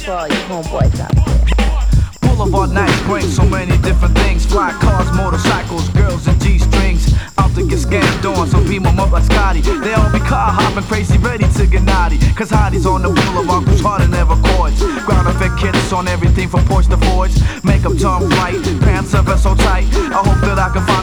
for all you homeboys out there. Boulevard nights bring so many different things. Fly cars, motorcycles, girls and G-strings. Out to get scammed on, so beam 'em up like Scotty. They all be car hopping crazy, ready to get naughty. Cause Hottie's on the boulevard, who's harder never chords. Ground effect kits on everything from Porsche to Fords. Make 'em turn right, pants up and so tight. I hope that I can find